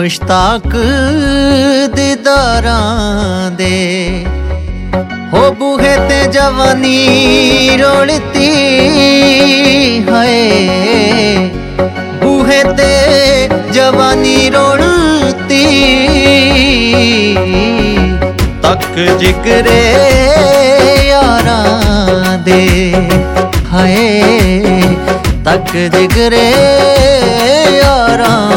मुश्ताक दीदारां दे। हो बूहे ते जवानी रोलती है, बूहे ते जवानी रोलती। तक जिगरे यारां दे हाय, तक जिगरे यारां